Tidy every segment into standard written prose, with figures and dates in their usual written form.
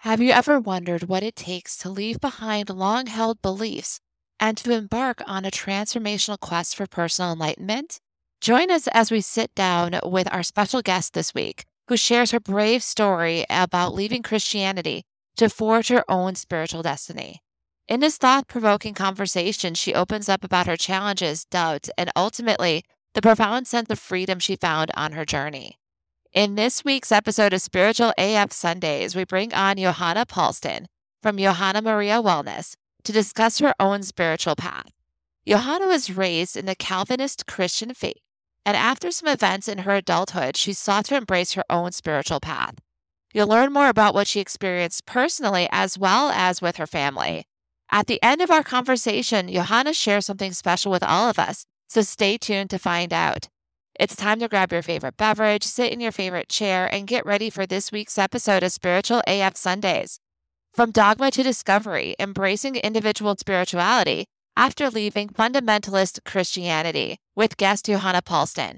Have you ever wondered what it takes to leave behind long held beliefs and to embark on a transformational quest for personal enlightenment? Join us as we sit down with our special guest this week, who shares her brave story about leaving Christianity to forge her own spiritual destiny. In this thought provoking conversation, she opens up about her challenges, doubts, and ultimately the profound sense of freedom she found on her journey. In this week's episode of Spiritual AF Sundays, we bring on Johanna Paulston from Johanna Maria Wellness to discuss her own spiritual path. Johanna was raised in the Calvinist Christian faith, and after some events in her adulthood, she sought to embrace her own spiritual path. You'll learn more about what she experienced personally as well as with her family. At the end of our conversation, Johanna shares something special with all of us, so stay tuned to find out. It's time to grab your favorite beverage, sit in your favorite chair, and get ready for this week's episode of Spiritual AF Sundays. From dogma to discovery, embracing individual spirituality after leaving fundamentalist Christianity with guest Johanna Paulston.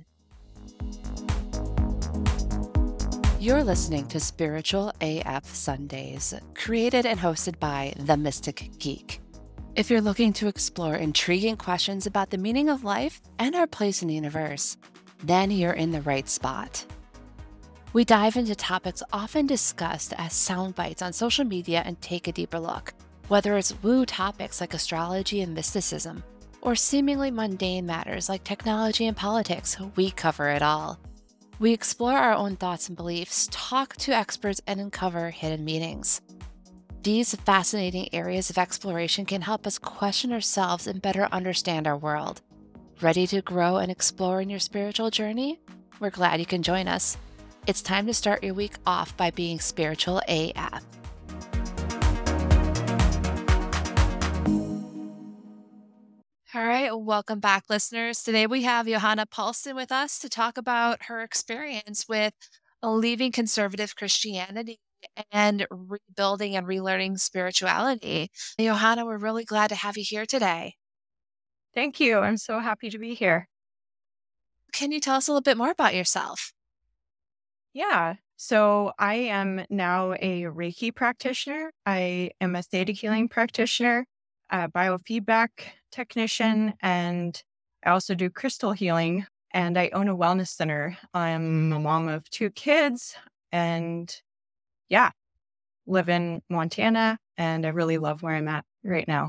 You're listening to Spiritual AF Sundays, created and hosted by The Mystic Geek. If you're looking to explore intriguing questions about the meaning of life and our place in the universe, then you're in the right spot. We dive into topics often discussed as sound bites on social media and take a deeper look. Whether it's woo topics like astrology and mysticism, or seemingly mundane matters like technology and politics, we cover it all. We explore our own thoughts and beliefs, talk to experts, and uncover hidden meanings. These fascinating areas of exploration can help us question ourselves and better understand our world. Ready to grow and explore in your spiritual journey? We're glad you can join us. It's time to start your week off by being spiritual AF. All right, welcome back, listeners. Today we have Johanna Paulston with us to talk about her experience with leaving conservative Christianity and rebuilding and relearning spirituality. Johanna, we're really glad to have you here today. Thank you. I'm so happy to be here. Can you tell us a little bit more about yourself? Yeah. So I am now a Reiki practitioner. I am a theta healing practitioner, a biofeedback technician, and I also do crystal healing. And I own a wellness center. I'm a mom of 2 kids and live in Montana. And I really love where I'm at right now.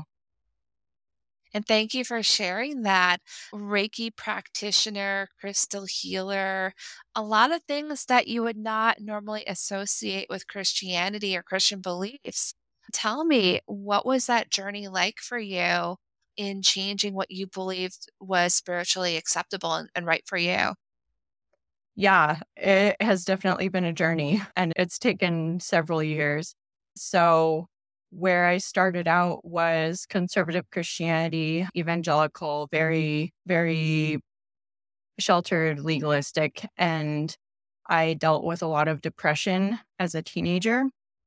And thank you for sharing that. Reiki practitioner, crystal healer, a lot of things that you would not normally associate with Christianity or Christian beliefs. Tell me, what was that journey like for you in changing what you believed was spiritually acceptable and right for you? Yeah, it has definitely been a journey and it's taken several years. So, where I started out was conservative Christianity, evangelical, very, very sheltered, legalistic. And I dealt with a lot of depression as a teenager.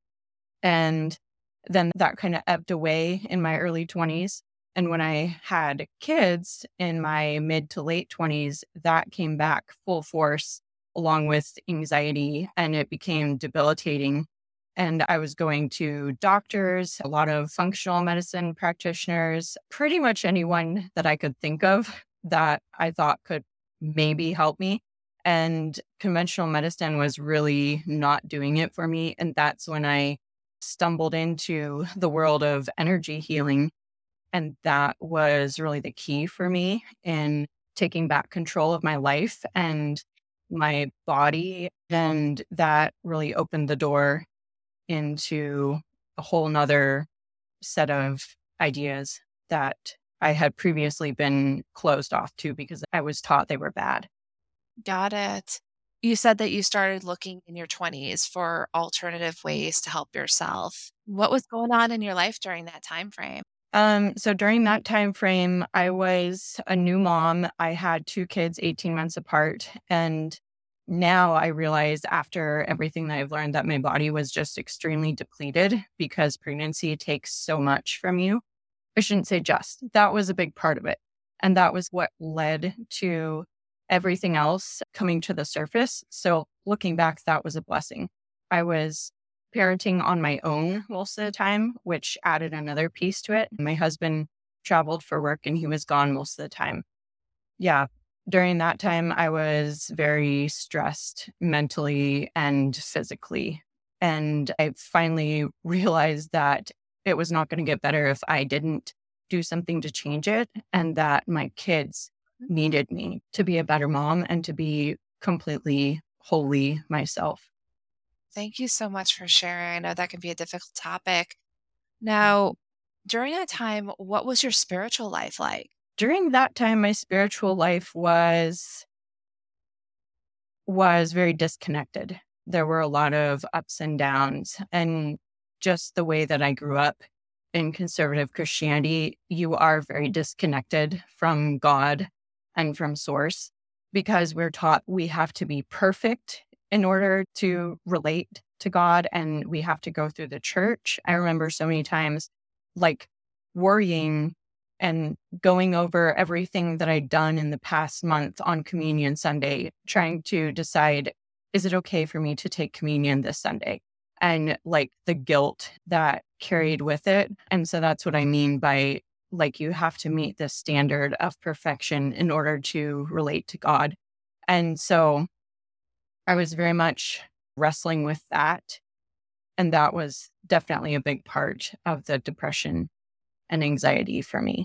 And then that kind of ebbed away in my early 20s. And when I had kids in my mid to late 20s, that came back full force along with anxiety, and it became debilitating. And I was going to doctors, a lot of functional medicine practitioners, pretty much anyone that I could think of that I thought could maybe help me. And conventional medicine was really not doing it for me. And that's when I stumbled into the world of energy healing. And that was really the key for me in taking back control of my life and my body. And that really opened the door into a whole nother set of ideas that I had previously been closed off to because I was taught they were bad. Got it. You said that you started looking in your 20s for alternative ways to help yourself. What was going on in your life during that time frame? So during that time frame, I was a new mom. I had 2 kids 18 months apart. And now I realize after everything that I've learned that my body was just extremely depleted because pregnancy takes so much from you. I shouldn't say just, that was a big part of it. And that was what led to everything else coming to the surface. So looking back, that was a blessing. I was parenting on my own most of the time, which added another piece to it. My husband traveled for work and he was gone most of the time. Yeah. During that time, I was very stressed mentally and physically. And I finally realized that it was not going to get better if I didn't do something to change it, and that my kids needed me to be a better mom and to be completely wholly myself. Thank you so much for sharing. I know that can be a difficult topic. Now, during that time, what was your spiritual life like? During that time, my spiritual life was very disconnected. There were a lot of ups and downs, and just the way that I grew up in conservative Christianity, you are very disconnected from God and from source, because we're taught we have to be perfect in order to relate to God, and we have to go through the church. I remember so many times like worrying and going over everything that I'd done in the past month on Communion Sunday, trying to decide, is it okay for me to take communion this Sunday? And like the guilt that carried with it. And so that's what I mean by like, you have to meet this standard of perfection in order to relate to God. And so I was very much wrestling with that. And that was definitely a big part of the depression and anxiety for me.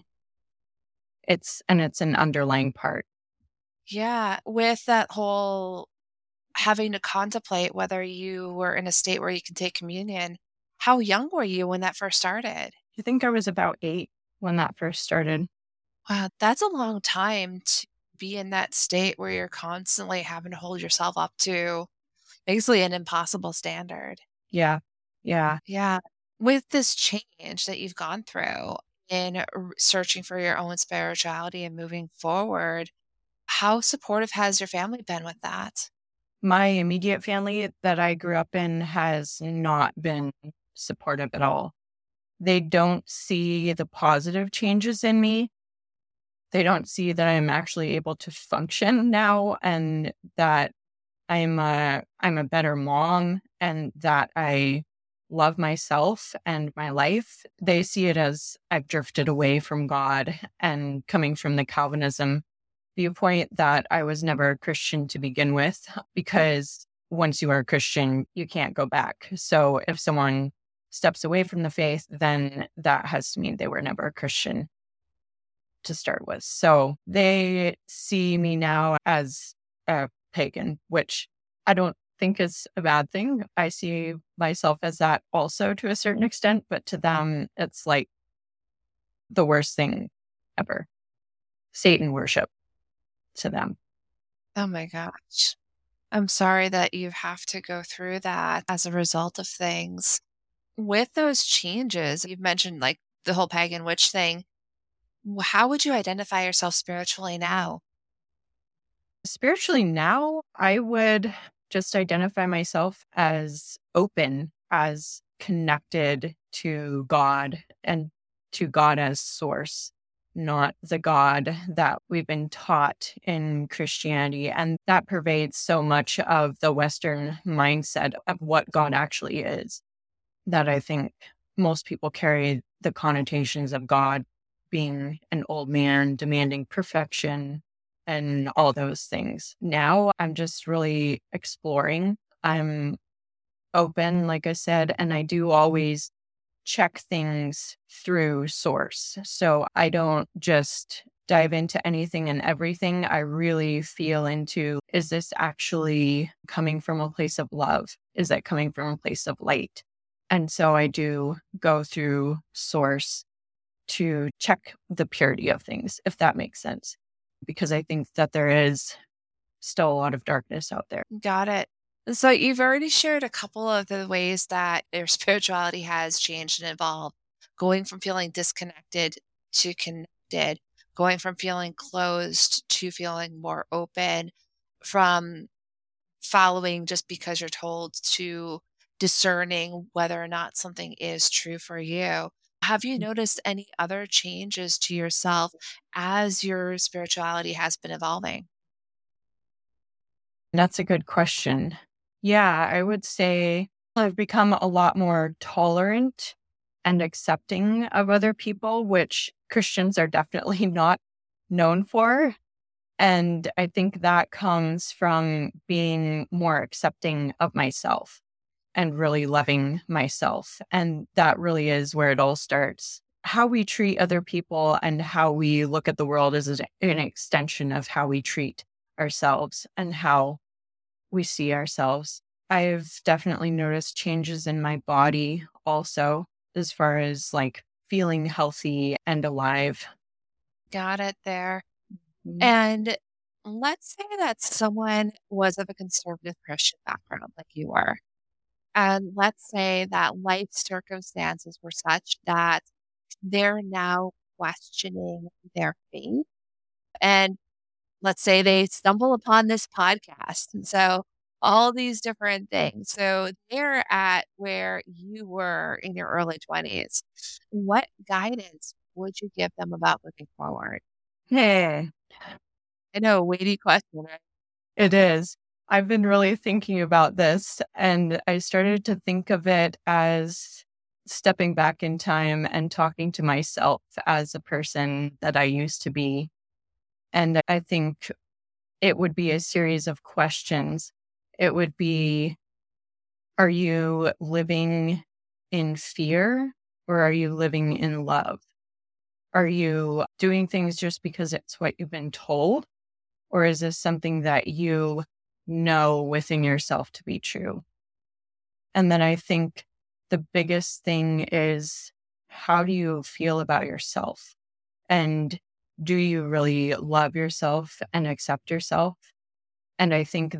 It's an underlying part. Yeah, with that whole having to contemplate whether you were in a state where you could take communion, how young were you when that first started? I think I was about 8 when that first started. Wow, that's a long time to be in that state where you're constantly having to hold yourself up to basically an impossible standard. Yeah. Yeah. Yeah. With this change that you've gone through in searching for your own spirituality and moving forward, how supportive has your family been with that? My immediate family that I grew up in has not been supportive at all. They don't see the positive changes in me. They don't see that I'm actually able to function now, and that I'm a better mom, and that I love myself and my life. They see it as I've drifted away from God and coming from the Calvinism viewpoint that I was never a Christian to begin with, because once you are a Christian, you can't go back. So if someone steps away from the faith, then that has to mean they were never a Christian to start with. So they see me now as a pagan, which I don't think is a bad thing. I see myself as that also to a certain extent, but to them, it's like the worst thing ever. Satan worship to them. Oh my gosh. I'm sorry that you have to go through that as a result of things. With those changes, you've mentioned like the whole pagan witch thing. How would you identify yourself spiritually now? Spiritually now, I would just identify myself as open, as connected to God and to God as source, not the God that we've been taught in Christianity. And that pervades so much of the Western mindset of what God actually is, that I think most people carry the connotations of God being an old man demanding perfection and all those things. Now I'm just really exploring. I'm open, like I said, and I do always check things through source. So I don't just dive into anything and everything. I really feel into, is this actually coming from a place of love? Is that coming from a place of light? And so I do go through source to check the purity of things, if that makes sense, because I think that there is still a lot of darkness out there. Got it. So you've already shared a couple of the ways that your spirituality has changed and evolved, going from feeling disconnected to connected, going from feeling closed to feeling more open, from following just because you're told to discerning whether or not something is true for you. Have you noticed any other changes to yourself as your spirituality has been evolving? That's a good question. Yeah, I would say I've become a lot more tolerant and accepting of other people, which Christians are definitely not known for. And I think that comes from being more accepting of myself and really loving myself. And that really is where it all starts. How we treat other people and how we look at the world is an extension of how we treat ourselves and how we see ourselves. I've definitely noticed changes in my body also, as far as like feeling healthy and alive. Got it there. Mhm. And let's say that someone was of a conservative Christian background like you were. And let's say that life circumstances were such that they're now questioning their faith. And let's say they stumble upon this podcast. And so all these different things. So they're at where you were in your early 20s. What guidance would you give them about moving forward? Hey, I know, weighty question, right? it is. I've been really thinking about this, and I started to think of it as stepping back in time and talking to myself as a person that I used to be. And I think it would be a series of questions. It would be, are you living in fear or are you living in love? Are you doing things just because it's what you've been told? Or is this something that you know within yourself to be true? And then I think the biggest thing is, how do you feel about yourself? And do you really love yourself and accept yourself? And I think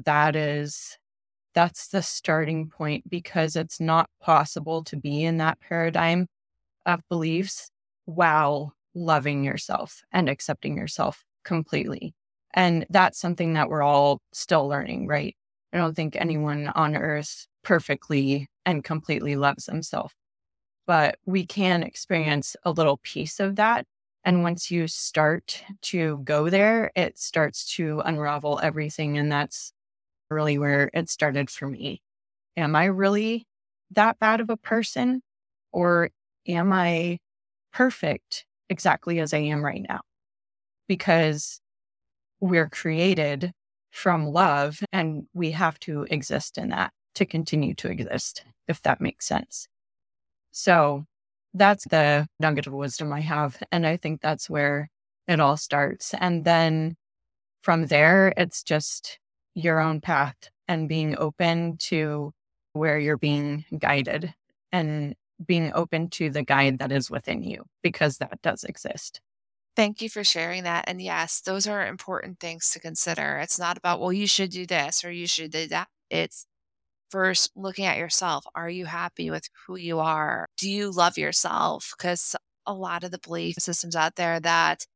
that's the starting point, because it's not possible to be in that paradigm of beliefs while loving yourself and accepting yourself completely. And that's something that we're all still learning, right? I don't think anyone on earth perfectly and completely loves themselves, but we can experience a little piece of that. And once you start to go there, it starts to unravel everything. And that's really where it started for me. Am I really that bad of a person? Or am I perfect exactly as I am right now? Because we're created from love and we have to exist in that to continue to exist, if that makes sense. So that's the nugget of wisdom I have. And I think that's where it all starts. And then from there, it's just your own path and being open to where you're being guided and being open to the guide that is within you, because that does exist. Thank you for sharing that. And yes, those are important things to consider. It's not about, well, you should do this or you should do that. It's first looking at yourself. Are you happy with who you are? Do you love yourself? Because a lot of the belief systems out there that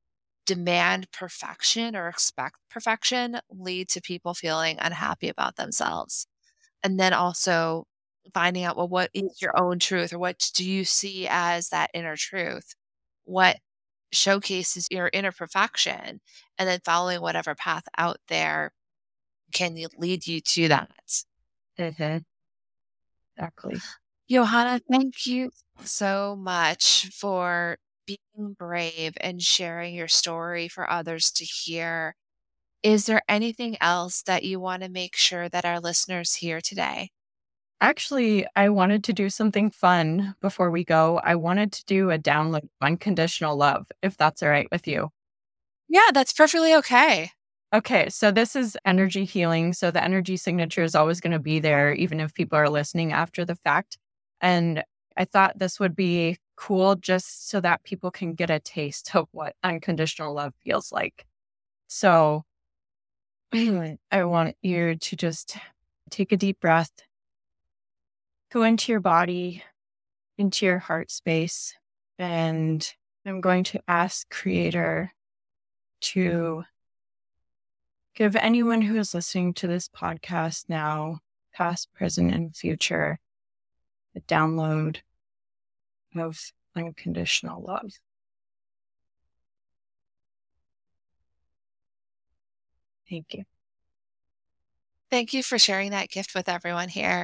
demand perfection or expect perfection lead to people feeling unhappy about themselves. And then also finding out, well, what is your own truth or what do you see as that inner truth? What showcases your inner perfection? And then following whatever path out there can lead you to that. Mhm. Exactly. Johanna, thank you so much for being brave and sharing your story for others to hear. Is there anything else that you want to make sure that our listeners hear today? Actually, I wanted to do something fun before we go. I wanted to do a download of Unconditional Love, if that's all right with you. Yeah, that's perfectly okay. Okay, so this is energy healing. So the energy signature is always going to be there, even if people are listening after the fact. And I thought this would be cool just so that people can get a taste of what unconditional love feels like. So I want you to just take a deep breath, go into your body, into your heart space. And I'm going to ask Creator to give anyone who is listening to this podcast now, past, present, and future, a download of unconditional love. Thank you. Thank you for sharing that gift with everyone here.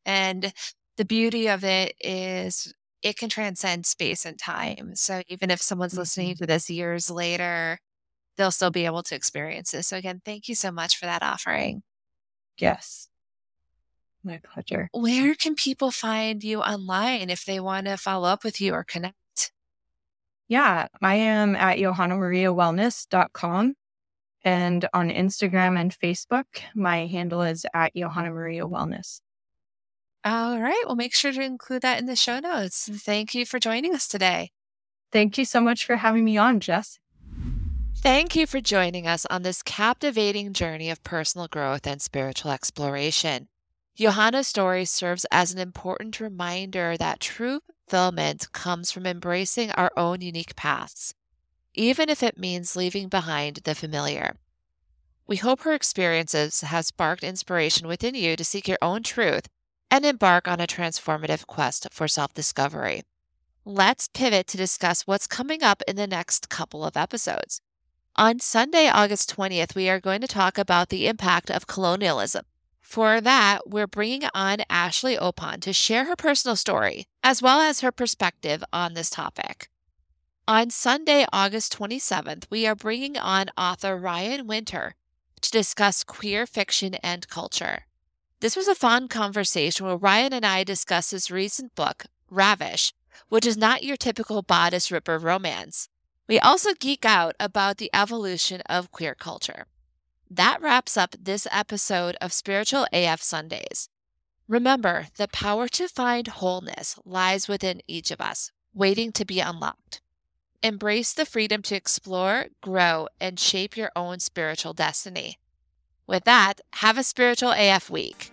And the beauty of it is it can transcend space and time. So even if someone's listening Mhm. to this years later, they'll still be able to experience this. So again, thank you so much for that offering. Yes, my pleasure. Where can people find you online if they want to follow up with you or connect? Yeah, I am at johannamariawellness.com. And on Instagram and Facebook, my handle is at Johanna Maria Wellness. All right. Well, make sure to include that in the show notes. Thank you for joining us today. Thank you so much for having me on, Jess. Thank you for joining us on this captivating journey of personal growth and spiritual exploration. Johanna's story serves as an important reminder that true fulfillment comes from embracing our own unique paths, even if it means leaving behind the familiar. We hope her experiences have sparked inspiration within you to seek your own truth and embark on a transformative quest for self discovery. Let's pivot to discuss what's coming up in the next couple of episodes. On Sunday, August 20th, we are going to talk about the impact of colonialism. For that, we're bringing on Ashley Opon to share her personal story, as well as her perspective on this topic. On Sunday, August 27th, we are bringing on author Ryan Winter to discuss queer fiction and culture. This was a fun conversation where Ryan and I discussed his recent book, Ravish, which is not your typical bodice ripper romance. We also geek out about the evolution of queer culture. That wraps up this episode of Spiritual AF Sundays. Remember, the power to find wholeness lies within each of us, waiting to be unlocked. Embrace the freedom to explore, grow, and shape your own spiritual destiny. With that, have a Spiritual AF week.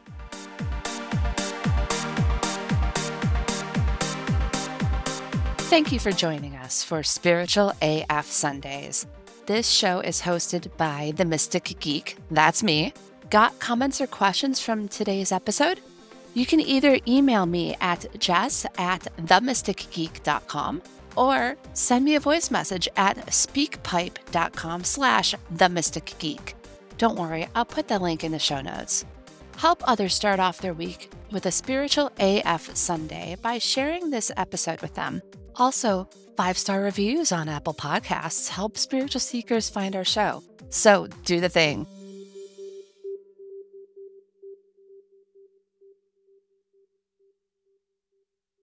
Thank you for joining us for Spiritual AF Sundays. This show is hosted by The Mystic Geek, that's me. Got comments or questions from today's episode? You can either email me at jess@themysticgeek.com or send me a voice message at speakpipe.com/themysticgeek. Don't worry, I'll put the link in the show notes. Help others start off their week with a Spiritual AF Sunday by sharing this episode with them. Also, 5-star reviews on Apple Podcasts help spiritual seekers find our show. So do the thing.